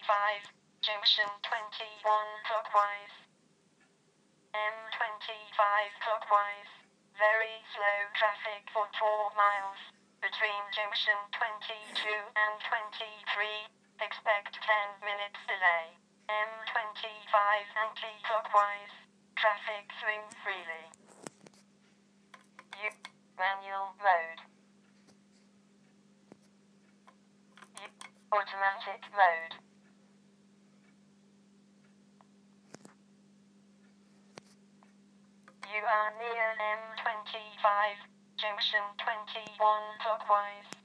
junction 21 clockwise. M25 clockwise. Very slow traffic for 4 miles. Between junction 22 and 23, expect 10 minutes delay. M25 anti-clockwise. Traffic swing freely. Manual mode. Automatic mode. You are near M25, junction 21 clockwise.